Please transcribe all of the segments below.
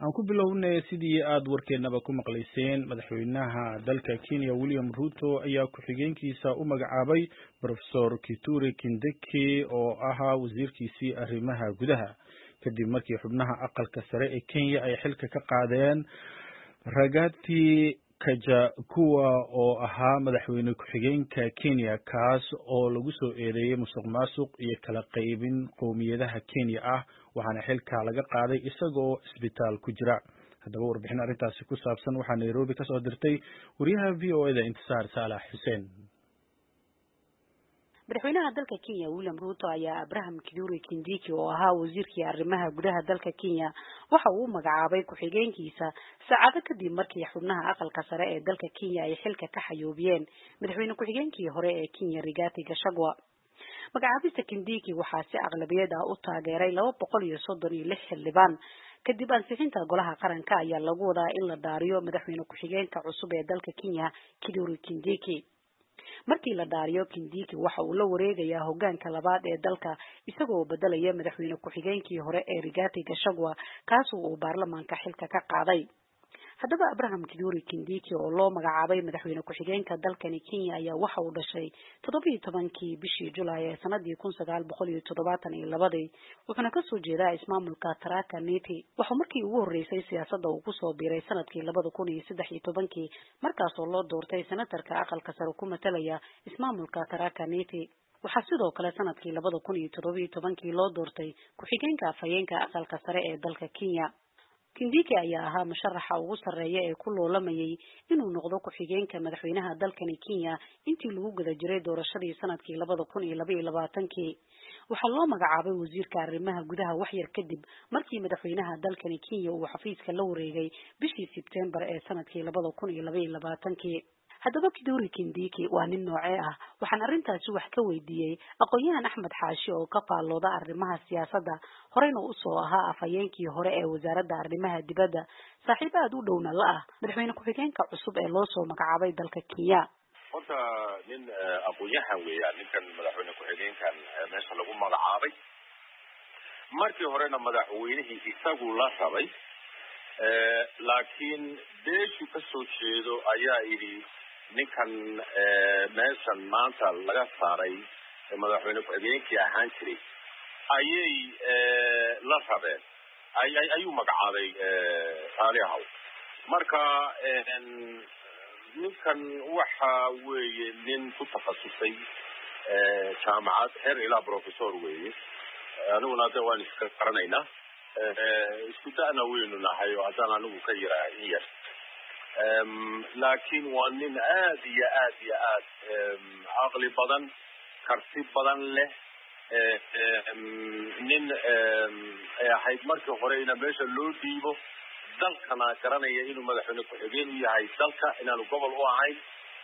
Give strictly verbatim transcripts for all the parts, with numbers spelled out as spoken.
aan ku bilownay sidii aad warkeenaba ku maqlayseen madaxweynaha dalka Kenya William Ruto ayaa ku-xigeenkiisa u magacaabay Professor Kithure Kindiki oo ahaa wasiirkiisii arrimaha gudaha kadib markii xubnaha aqalka sare ee Kenya ay xilka ka qaadeen Rigathi Gachagua oo ahaa madaxweyne ku-xigeenka Kenya kaas oo lagu soo eedeeyay musuqmaasuq iyo kala qaybin qowmiyadaha Kenya ah waxaana xilka laga qaaday isagoo isbitaal ku jira. haddaba warbixin arrintaasi ku saabsan waxaa Nairobi ka soo dirtay wariyaha V O A da Intisaar Saalax Xuseen. madaxweynaha dalka Kenya William Ruto ayaa Abraham Kithure Kindiki oo ahaa wasiirkii arrimaha gudaha dalka Kenya waxa uu magacaabay ku-xigeenkiisa saacado kadib markii xubnaha aqalka sare ee dalka Kenya ay xilka ka xayoobiyeen madaxweyne ku-xigeenkii hore ee Kenya Rigathi Gachagua. magacaabista Kindiki waxaa si aqlabiyad ah u taageeray laba boqol iyo soddon iyo lix xildhibaan kadib ansixinta golaha qaranka ayaa lagu wadaa in la daariyo madaxweyne ku-xigeenka cusub ee dalka Kenya Kithure Kindiki. markii la daariyo Kindiki waxa uu la wareegayaa hoggaanka labaad ee dalka isagoo bedelaya madaxweyne ku-xigeenkii hore ee Rigathi Gachagua kaas oo uu baarlamaanka xilka ka qaaday. haddaba Abraham Kithure Kindiki oo loo magacaabay madaxweyne ku-xigeenka dalkani Kenya ayaa waxa uu dhashay toddoba iyo tobankii bishii Julaay ee sanadii kun sagaal boqol iyo toddobaatan iyo laba wuxuuna ka soo jeedaa ismaamulka Tharaka Nithi. waxa markii ugu horeysay siyaasadda uu ku soo biiray sanadkii laba kun iyo saddex iyo tobankii markaas oo loo doortay senatarka aqalka sare ku matalaya ismaamulka Tharaka Nithi. waxaa sidoo kale sanadkii laba kun iyo toddoba iyo tobankii loo doortay ku-xigeenka afhayeenka aqalka sare ee dalka Kenya. Kindiki ayaa ahaa musharaxa ugu sarreeya ee ku loolamayay inuu noqdo ku-xigeenka madaxweynaha dalkani Kenya intii lagu guda jiray doorashadii sanadkii laba kun iyo laba iyo labaatankii. waxaa loo magacaabay wasiirka arrimaha gudaha wax yar kadib markii madaxweynaha dalkani Kenya uu xafiiska la wareegay bishii Sebtembar ee sanadkii laba kun iyo laba iyo labaatankii. haddaba Kithure Kindiki waa nin noocee ah waxaan arrintaasi wax ka weydiiyey aqoon-yahan Axmed Xaashi oo ka faallooda arrimaha siyaasadda horeyna u soo ahaa afhayeenkii hore ee wasaaradda arrimaha dibadda saaxiib aad u dhowna la ah madaxweyne ku-xigeenka cusub ee loo soo magacaabay dalka Kenya. horta nin aqoon-yahan weeyaan ninkan madaxweyne ku-xigeenkan meesha lagu magacaabay markii horena madaxweynihii isagu la rabay laakiin beeshu ka soo jeedo ayaa yidhi ninkan meeshan maanta laga saaray madaxweyne ku-xigeenkii ahaan jiray ayay la rabeen ayuu magacaabay raaliahaw marka ninkan waxa weeye nin ku takhasusay jaamacad heer ilaa professor weeye aniguna hadda waan iska qaranaynaa isku da'na weynu nahay oo haddaan anigu ka yaraa in yar laakiin waa nin aad iyo aad iyo aad caqli badan karti badan leh nin ay ahayd markii hore ina meesha loo dhiibo dalkana garanaya inuu madaxweyne ku-xigeen u yahay dalka inaanu gobol u ahayn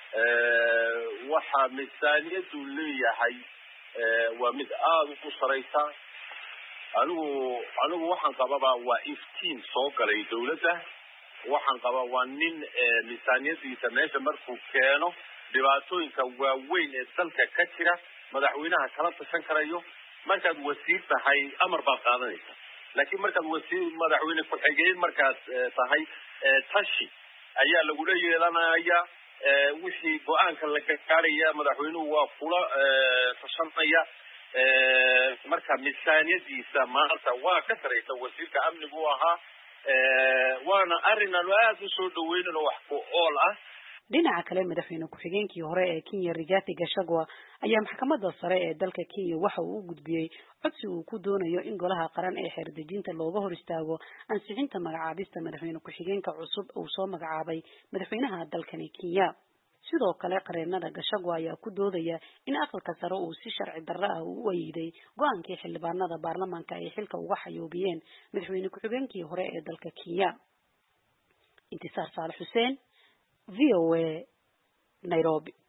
waxa miisaaniyadu leeyahay waa mid aada u saraysa anigu anigu waxaan qababa waa iftiin soo galay dawladda waxaan qabaa waa nin miisaaniyadiisa meesha markuu keeno dhibaatooyinka waaweyn ee dalka ka jira madaxweynaha kala tashan karayo markaad wasiir tahay amar baad qaadanaysa laakiin markaad wasiir madaxweyne ku-xigeen markaad tahay tashi ayaa lagula yeelanaya wixii go-aanka la gaaraya madaxweynuhu waa kula tashanaya marka miisaaniyadiisa maanta waa ka saraysa wasiirka amnigu u ahaa waana arrin aan aad u soo dhaweynayno wax ku ool ah. dhinaca kale madaxweyne ku-xigeenkii hore ee Kenya Rigathi Gachagua ayaa maxkamadda sare ee dalka Kenya waxa uu u gudbiyey codsi uu ku doonayo in golaha qaran ee xeerdejinta looga hor istaago ansixinta magacaabista madaxweyne ku-xigeenka cusub uu soo magacaabay madaxweynaha dalkani Kenya. sidoo kale qareenada Gachagua ayaa ku doodaya in aqalka sare uu si sharci darro ah u wayday go'aankii xildhibaanada baarlamaanka ay xilka uga xayoobiyeen madaxweyne ku-xigeenkii hore ee dalka Kenya. Intisaar Saalax Xuseen V O A Nairobi.